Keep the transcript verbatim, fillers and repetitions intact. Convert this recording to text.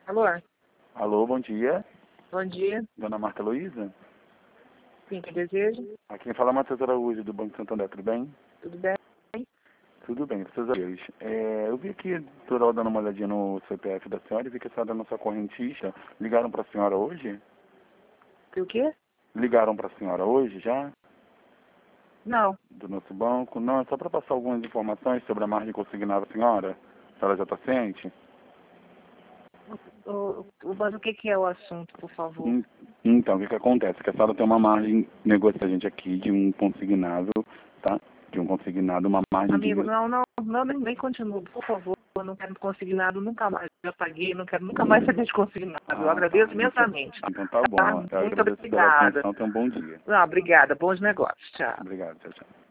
Alô? Alô, bom dia. Bom dia. Dona Marta Luísa? Sim, que desejo? Aqui quem fala é Matheus Araújo, do Banco Santander, tudo bem? Tudo bem? Tudo bem, graças a Deus. É, eu vi aqui, estou dando uma olhadinha no C P F da senhora e vi que a senhora é nossa correntista. Ligaram para a senhora hoje? Que o quê? Ligaram para a senhora hoje já? Não. Do nosso banco? Não, é só para passar algumas informações sobre a margem consignada da senhora. A senhora já está ciente? O, o, mas o que, que é o assunto, por favor? Hum, Então, o que, que acontece? Que a senhora tem uma margem negociante aqui de um consignado, tá? De um consignado, uma margem Amigo, de... não, não, não, nem, nem continua, por favor. Eu não quero consignado nunca mais. Já paguei, não quero nunca mais saber de consignado. Eu Ah, tá. agradeço Então, imensamente. então tá Tá? bom. Eu Muito agradeço pela obrigada. atenção. Tenha um bom dia. Não, obrigada. Bons negócios. Tchau. Obrigado. Tchau, tchau.